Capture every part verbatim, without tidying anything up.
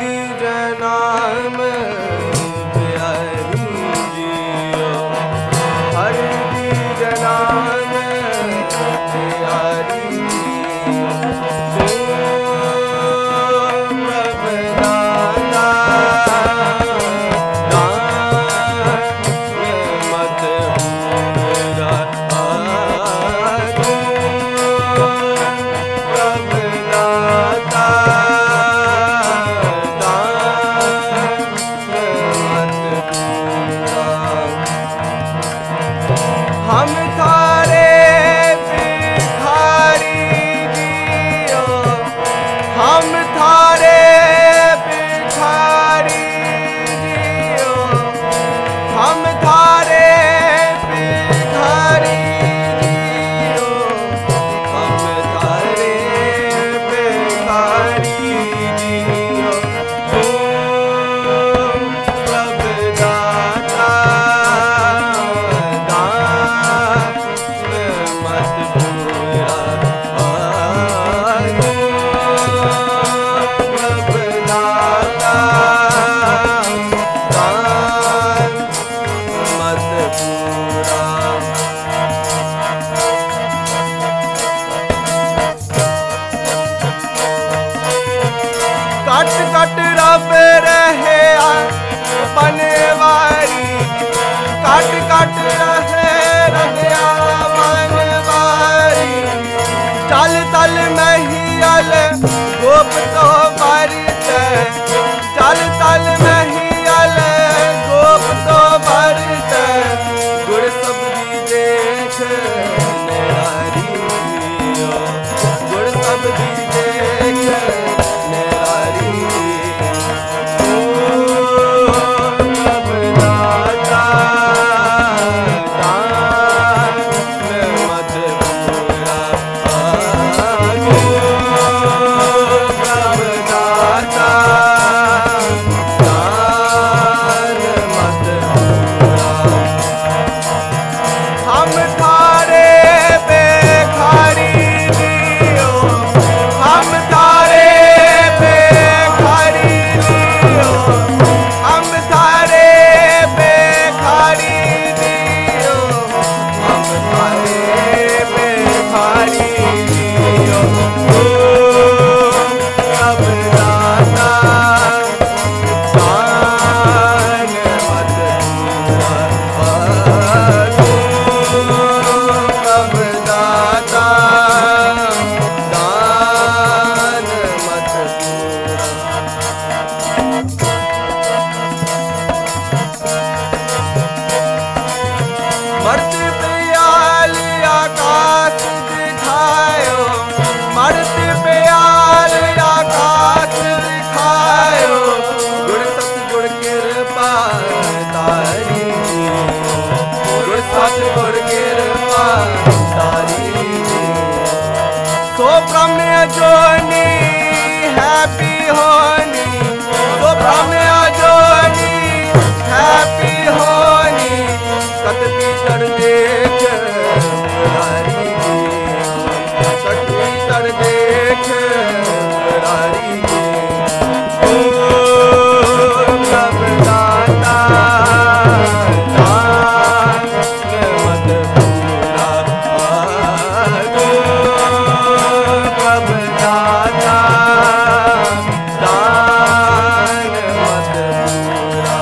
These नाम प्यारी जियो, हर these नाम प्यारी हम थारे भिखारी जियो, हम थारे भिखारी जियो, हम थारे भिखारी जियो, हम थारे भिखारी जियो। तुम प्रभु दाता कट कट रब रहे बनवारी, कट कट रहे रहिया बनवारी, चल तल महियल गोप तो बरत, चल तल महियल गोप तो बरत, गुड़ सब्जी देख नारी जियो, गुड़ सब्जी देख नारी हम थारे भिखारी जियो, हम थारे भिखारी जियो, हम थारे भिखारी जियो, हम थारे भिखारी जियो। प्रभु दाता दान मत प्रभु दाता दान मत मर्त प्याल आकाश दिखायो, मर्त प्याल आकाश दिखायो, गुड़ सतगुड़ कृपा तारी, गुड़ सतगुड़ कृपा तारी। सो ब्रह्म जोनी हैप्पी होनी, सो ब्रह्म जोनी हैप्पी होनी, कत भीतर देख मुरारी जी, कत भीतर देख मुरारी जी। ओ प्रभु दाता दान मत पूरा, प्रभु दाता दान मत पूरा।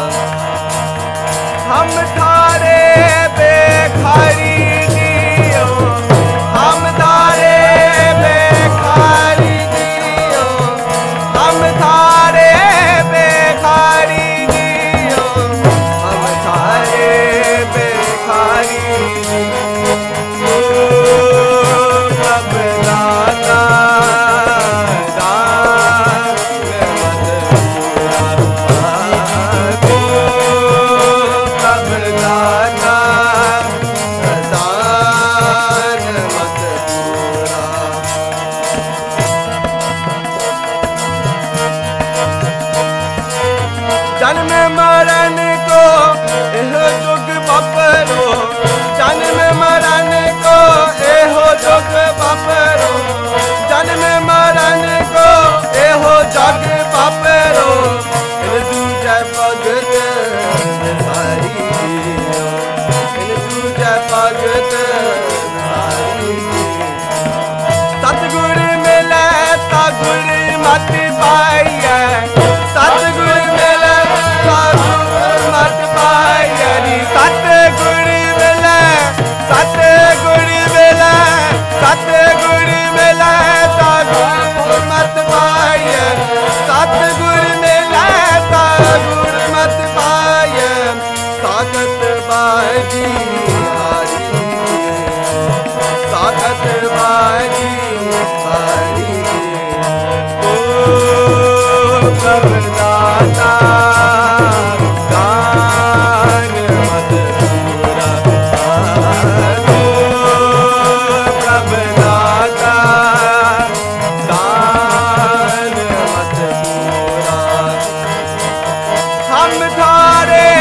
हम थारे भिखारी जियो, हम थारे भिखारी जियो, हम थारे भिखारी जियो, हम थारे भिखारी जियो। प्रभु दाता दान मत पूरा, प्रभु दाता दान मत पूरा। जन्म मरण को एहो जुग बपरो, जन्म मरण को एहो जुग बपरो, जन्म मरण को एहो जग बपरो, नाम धारे